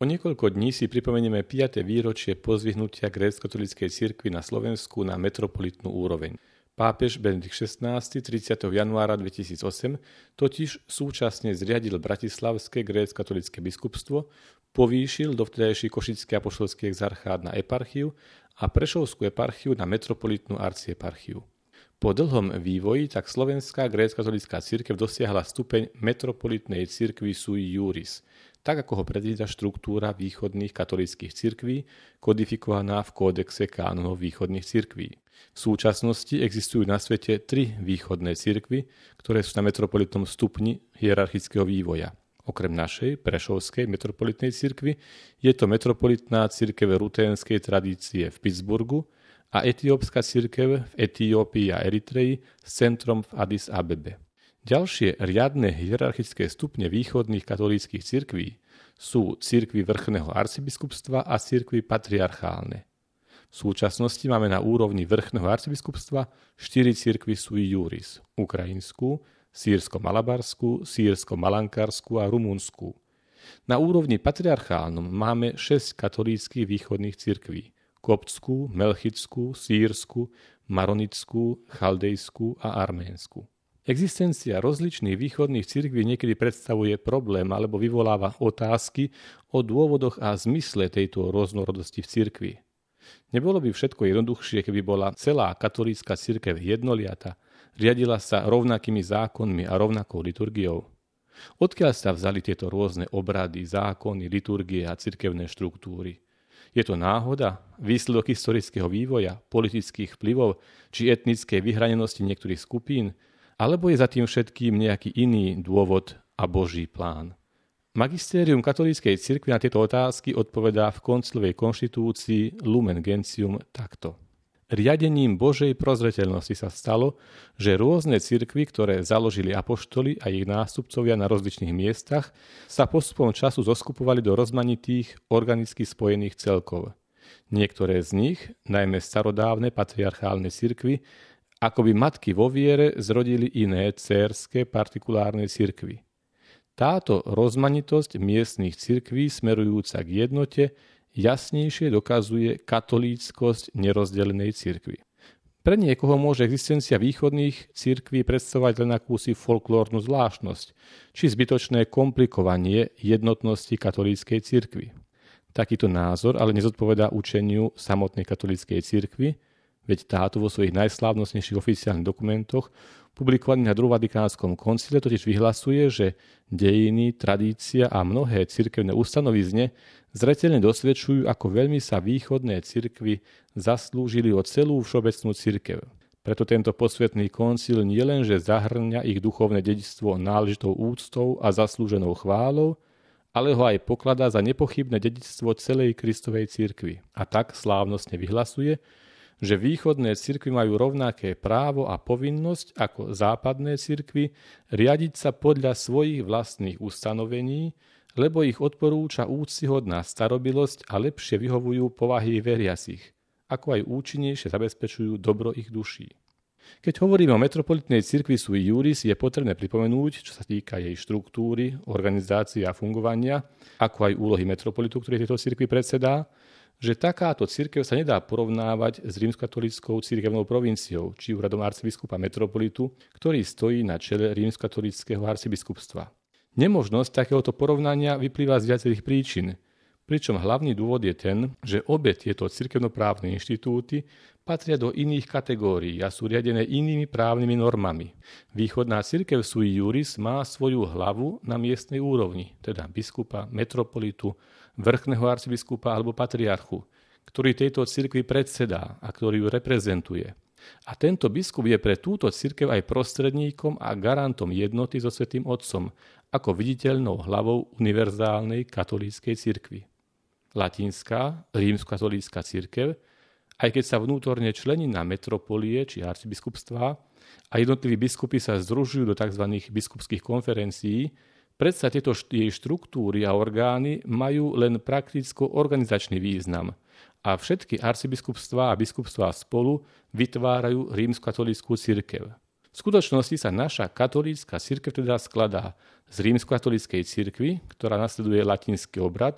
O niekoľko dní si pripomenieme 5. výročie pozdvihnutia grécko-katolíckej cirkvi na Slovensku na metropolitnú úroveň. Pápež Benedikt XVI 30. januára 2008 totiž súčasne zriadil bratislavské grécko-katolícke biskupstvo, povýšil dovtedajší košický apoštolský exarchát na eparchiu a Prešovskú eparchiu na metropolitnú arcieparchiu. Po dlhom vývoji tak slovenská grécko-katolícka cirkev dosiahla stupeň metropolitnej cirkvi sui juris, tak ako ho predvída štruktúra východných katolíckych cirkví, kodifikovaná v kódexe kánonov východných cirkví. V súčasnosti existujú na svete 3 východné cirkvy, ktoré sú na metropolitnom stupni hierarchického vývoja. Okrem našej, Prešovskej metropolitnej cirkvi, je to metropolitná cirkev ruténskej tradície v Pittsburghu a etiópska cirkev v Etiópii a Eritreji s centrom v Addis Abebe. Ďalšie riadne hierarchické stupne východných katolíckych cirkví sú cirkvi vrchného arcibiskupstva a cirkvi patriarchálne. V súčasnosti máme na úrovni vrchného arcibiskupstva 4 cirkvi sui juris: ukrajinskú, sýrsko-malabarskú, sýrsko-malankárskú a rumunskú. Na úrovni patriarchálnom máme 6 katolíckych východných cirkví: koptskú, melchickú, sýrsku, maronickú, chaldejskú a arménsku. Existencia rozličných východných cirkví niekedy predstavuje problém alebo vyvoláva otázky o dôvodoch a zmysle tejto rôznorodosti v cirkvi. Nebolo by všetko jednoduchšie, keby bola celá katolícka cirkev jednoliata, riadila sa rovnakými zákonmi a rovnakou liturgiou? Odkiaľ sa vzali tieto rôzne obrady, zákony, liturgie a cirkevné štruktúry? Je to náhoda, výsledok historického vývoja, politických vplyvov či etnickej vyhranenosti niektorých skupín? Alebo je za tým všetkým nejaký iný dôvod a Boží plán? Magistérium katolíckej cirkvi na tieto otázky odpovedá v koncilovej konštitúcii Lumen Gentium takto. Riadením Božej prozreteľnosti sa stalo, že rôzne cirkvi, ktoré založili apoštoli a ich nástupcovia na rozličných miestach, sa postupom času zoskupovali do rozmanitých organicky spojených celkov. Niektoré z nich, najmä starodávne patriarchálne cirkvi, akoby matky vo viere zrodili iné dcérske partikulárne cirkvi. Táto rozmanitosť miestnych cirkví smerujúca k jednote jasnejšie dokazuje katolíckosť nerozdelenej cirkvi. Pre niekoho môže existencia východných cirkví predstavovať len akúsi folklórnu zvláštnosť, či zbytočné komplikovanie jednotnosti katolíckej cirkvi. Takýto názor ale nezodpovedá učeniu samotnej katolíckej cirkvi, veď táto vo svojich najslávnostnejších oficiálnych dokumentoch publikovaných na druhom Vatikánskom koncile totiž vyhlasuje, že dejiny, tradícia a mnohé cirkevné ustanovizne zreteľne dosvedčujú, ako veľmi sa východné cirkvi zaslúžili o celú všeobecnú cirkev. Preto tento posvätný koncil nielenže zahrňa ich duchovné dedičstvo náležitou úctou a zaslúženou chválou, ale ho aj pokladá za nepochybné dedičstvo celej Kristovej cirkvi. A tak slávnostne vyhlasuje, že východné cirkvi majú rovnaké právo a povinnosť ako západné cirkvi riadiť sa podľa svojich vlastných ustanovení, lebo ich odporúča úctyhodná starobilosť a lepšie vyhovujú povahy veriacich, ako aj účinnejšie zabezpečujú dobro ich duší. Keď hovoríme o metropolitnej cirkvi sui juris, je potrebné pripomenúť, čo sa týka jej štruktúry, organizácie a fungovania, ako aj úlohy metropolitu, ktorý tejto cirkvi predsedá, že takáto cirkev sa nedá porovnávať s rímskokatolíckou cirkevnou provinciou či úradom arcibiskupa metropolitu, ktorý stojí na čele rímskokatolíckeho arcibiskupstva. Nemožnosť takéhoto porovnania vyplýva z viacerých príčin, pričom hlavný dôvod je ten, že obe tieto cirkevnoprávne inštitúty patria do iných kategórií a sú riadené inými právnymi normami. Východná cirkev sui juris má svoju hlavu na miestnej úrovni, teda biskupa, metropolitu, vrchného arcibiskupa alebo patriarchu, ktorý tejto cirkvi predsedá a ktorý ju reprezentuje. A tento biskup je pre túto cirkev aj prostredníkom a garantom jednoty so Svätým Otcom, ako viditeľnou hlavou univerzálnej katolíckej cirkvi. Latinská, rímskokatolícka cirkev, aj keď sa vnútorne člení na metropolie či arcibiskupstvá a jednotliví biskupy sa združujú do tzv. Biskupských konferencií, predsa tieto jej štruktúry a orgány majú len prakticko-organizačný význam a všetky arcibiskupstvá a biskupstvá spolu vytvárajú rímskokatolícku cirkev. V skutočnosti sa naša katolícka cirkev teda skladá z rímskokatolíckej cirkvi, ktorá nasleduje latinský obrad,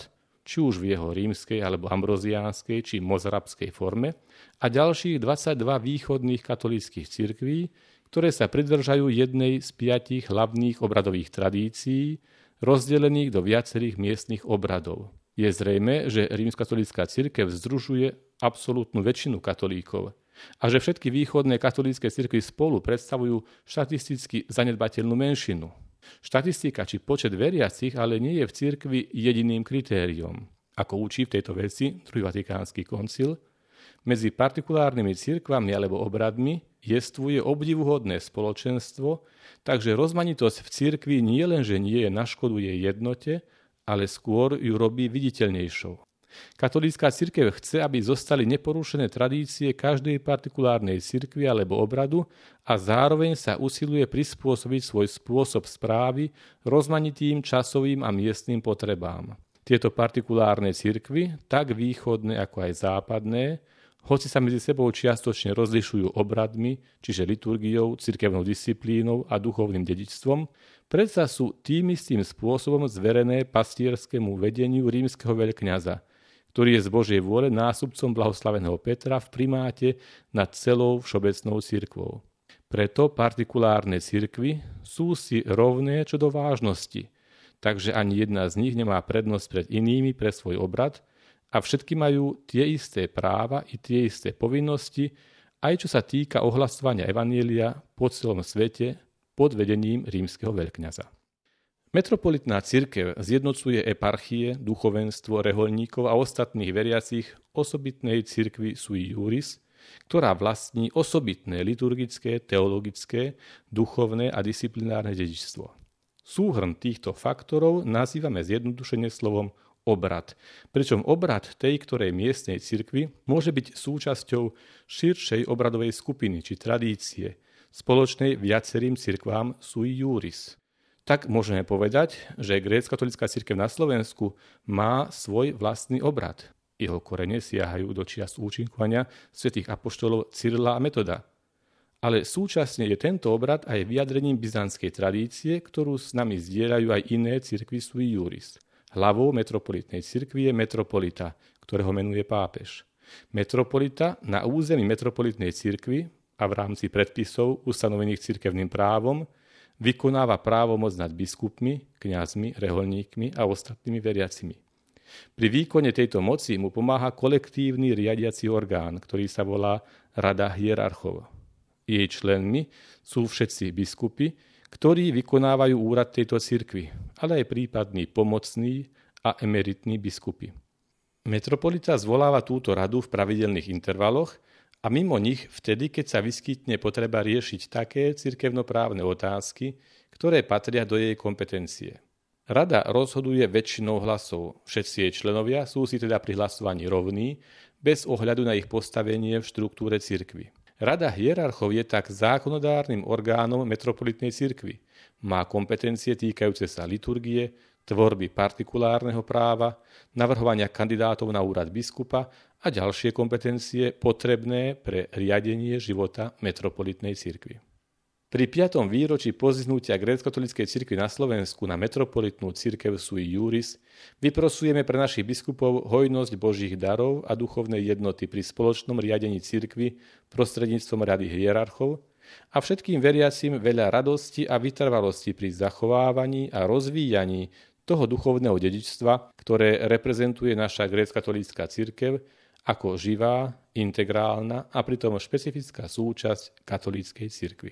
či už v jeho rímskej alebo ambroziánskej či mozarabskej forme, a ďalších 22 východných katolíckych cirkví, ktoré sa pridržajú jednej z 5 hlavných obradových tradícií, rozdelených do viacerých miestnych obradov. Je zrejmé, že rímskokatolícka cirkev združuje absolútnu väčšinu katolíkov a že všetky východné katolícke cirkvi spolu predstavujú štatisticky zanedbateľnú menšinu. Štatistika či počet veriacich ale nie je v cirkvi jediným kritériom. Ako učí v tejto veci druhý Vatikánsky koncil, medzi partikulárnymi cirkvami alebo obradmi jestvuje obdivuhodné spoločenstvo, takže rozmanitosť v cirkvi nie len, že nie je na škodu jej jednote, ale skôr ju robí viditeľnejšou. Katolícka cirkev chce, aby zostali neporušené tradície každej partikulárnej cirkvi alebo obradu a zároveň sa usiluje prispôsobiť svoj spôsob správy rozmanitým časovým a miestnym potrebám. Tieto partikulárne cirkvi, tak východné ako aj západné, hoci sa medzi sebou čiastočne rozlišujú obradmi, čiže liturgiou, cirkevnou disciplínou a duchovným dedičstvom, predsa sú tým istým spôsobom zverené pastierskému vedeniu rímskeho veľkňaza, ktorý je z Božej vôle nástupcom blahoslaveného Petra v primáte nad celou všeobecnou cirkvou. Preto partikulárne cirkvi sú si rovné čo do vážnosti, takže ani jedna z nich nemá prednosť pred inými pre svoj obrad, a všetky majú tie isté práva i tie isté povinnosti, aj čo sa týka ohlasovania evanjelia po celom svete pod vedením rímskeho veľkňaza. Metropolitná cirkev zjednocuje eparchie, duchovenstvo, rehoľníkov a ostatných veriacich osobitnej cirkvi sui juris, ktorá vlastní osobitné liturgické, teologické, duchovné a disciplinárne dedičstvo. Súhrn týchto faktorov nazývame zjednodušene slovom obrad, pričom obrad tej ktorej miestnej cirkvi môže byť súčasťou širšej obradovej skupiny či tradície, spoločnej viacerým cirkvám sui juris. Tak môžeme povedať, že grécko-katolícka cirkev na Slovensku má svoj vlastný obrad. Jeho korene siahajú do čias účinkovania svätých apoštolov Cyrila a Metoda. Ale súčasne je tento obrad aj vyjadrením byzantskej tradície, ktorú s nami zdieľajú aj iné cirkvi sui juris. Hlavou metropolitnej cirkvi je metropolita, ktorého menuje pápež. Metropolita na území metropolitnej cirkvi a v rámci predpisov ustanovených cirkevným právom vykonáva právomoc nad biskupmi, kňazmi, rehoľníkmi a ostatnými veriacimi. Pri výkone tejto moci mu pomáha kolektívny riadiaci orgán, ktorý sa volá Rada hierarchov. Jej členmi sú všetci biskupy, ktorí vykonávajú úrad tejto cirkvi, ale aj prípadní pomocní a emeritní biskupy. Metropolita zvoláva túto radu v pravidelných intervaloch a mimo nich vtedy, keď sa vyskytne potreba riešiť také cirkevnoprávne otázky, ktoré patria do jej kompetencie. Rada rozhoduje väčšinou hlasov, všetci jej členovia sú si teda pri hlasovaní rovní, bez ohľadu na ich postavenie v štruktúre cirkvi. Rada hierarchov je tak zákonodárnym orgánom metropolitnej cirkvi. Má kompetencie týkajúce sa liturgie, tvorby partikulárneho práva, navrhovania kandidátov na úrad biskupa a ďalšie kompetencie potrebné pre riadenie života metropolitnej cirkvi. Pri 5. výročí pozvihnutia grécko-katolíckej cirkvi na Slovensku na metropolitnú cirkev sui juris vyprosujeme pre našich biskupov hojnosť Božích darov a duchovnej jednoty pri spoločnom riadení cirkvi prostredníctvom rady hierarchov a všetkým veriacim veľa radosti a vytrvalosti pri zachovávaní a rozvíjaní toho duchovného dedičstva, ktoré reprezentuje naša grécko-katolícka cirkev ako živá, integrálna a pritom špecifická súčasť katolíckej cirkvi.